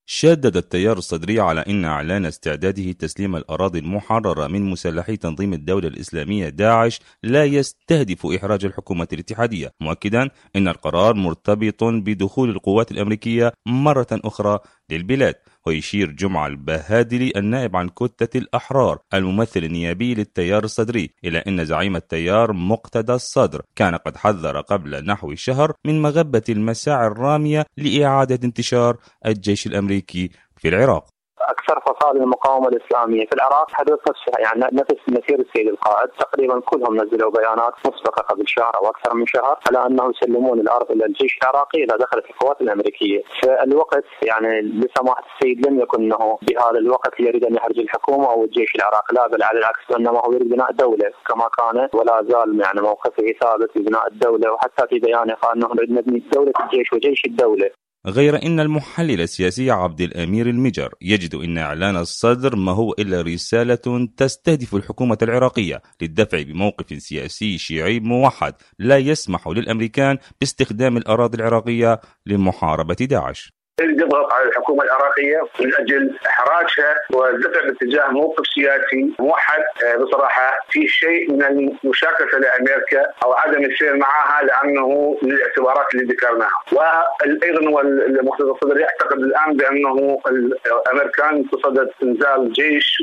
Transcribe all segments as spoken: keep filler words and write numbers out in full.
شدد التيار الصدري على أن إعلان استعداده تسليم الأراضي المحررة من مسلحي تنظيم الدولة الإسلامية داعش لا يستهدف إحراج الحكومة الاتحادية، مؤكدا أن القرار مرتبط بدخول القوات الأمريكية مرة أخرى للبلاد. ويشير جمعة البهادلي النائب عن كتلة الأحرار الممثل النيابي للتيار الصدري إلى أن زعيم التيار مقتدى الصدر كان قد حذر قبل نحو شهر من مغبة المساعي الرامية لإعادة انتشار الجيش الأمريكي في العراق. أكثر فصائل المقاومة الإسلامية في العراق حدث نفسها، يعني نفس مسير السيد القائد تقريبا كلهم نزلوا بيانات مسبقة قبل شهر أو أكثر من شهر على أنه يسلمون الأرض إلى الجيش العراقي إذا دخلت القوات الأمريكية. فالوقت يعني لسماحة السيد لم يكن أنه بهذا الوقت يريد أن يحرج الحكومة أو الجيش العراقي، لا بل على العكس، إنما هو يريد بناء دولة كما كان ولا زال يعني موقفه ثابت ببناء الدولة، وحتى في بيانه قال أنه نريد نبني دولة الجيش وجيش الدولة. غير أن المحلل السياسي عبد الأمير المجر يجد أن إعلان الصدر ما هو إلا رسالة تستهدف الحكومة العراقية للدفع بموقف سياسي شيعي موحد لا يسمح للأمريكان باستخدام الأراضي العراقية لمحاربة داعش. يضغط على الحكومة العراقية من أجل إحراجها والدفع باتجاه موقف سياسي موحد. بصراحة في شيء من المشاكسة لأمريكا أو عدم السير معها لأنه من الاعتبارات اللي ذكرناها. وأيضا والمقتدى الصدري يعتقد الآن بأنه الأمريكان بصدد إنزال جيش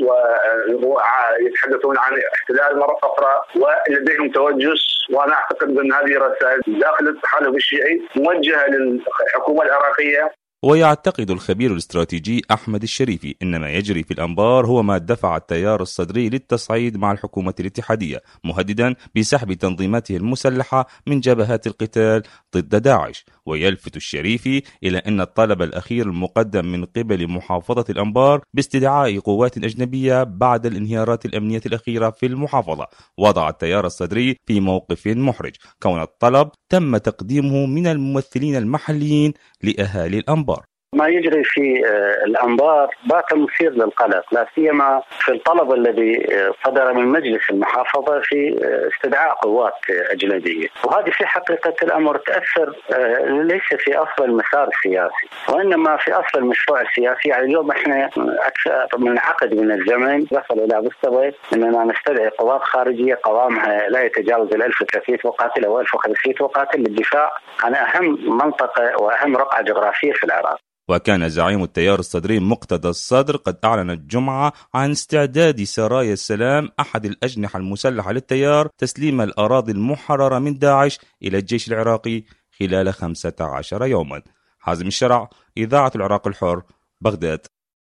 ويتحدثون عن احتلال مرة أخرى ولديهم توجس، وأنا أعتقد أن هذه رسائل داخل التحالف الشيعي موجهة للحكومة العراقية. ويعتقد الخبير الاستراتيجي أحمد الشريفي أن ما يجري في الأنبار هو ما دفع التيار الصدري للتصعيد مع الحكومة الاتحادية، مهددا بسحب تنظيماته المسلحة من جبهات القتال ضد داعش. ويلفت الشريفي إلى أن الطلب الأخير المقدم من قبل محافظة الأنبار باستدعاء قوات أجنبية بعد الانهيارات الأمنية الأخيرة في المحافظة وضع التيار الصدري في موقف محرج، كون الطلب تم تقديمه من الممثلين المحليين لأهالي الأنبار. ما يجري في الأنبار بات مثير للقلق، لا سيما في الطلب الذي صدر من مجلس المحافظة في استدعاء قوات أجنبية، وهذه في حقيقة الأمر تأثر ليس في أصل المسار السياسي وإنما في أصل المشروع السياسي. يعني اليوم إحنا أكثر من عقد من الزمن وصل إلى مستوى أننا نستدعي قوات خارجية قوامها لا يتجاوز الألف وثلاثمائة مقاتل أو ألف وخمسمائة مقاتل للدفاع عن أهم منطقة وأهم رقعة جغرافية في العراق. وكان زعيم التيار الصدري مقتدى الصدر قد أعلن الجمعة عن استعداد سرايا السلام أحد الأجنحة المسلحة للتيار تسليم الأراضي المحررة من داعش إلى الجيش العراقي خلال خمسة عشر يوما. حازم الشرع، إذاعة العراق الحر، بغداد.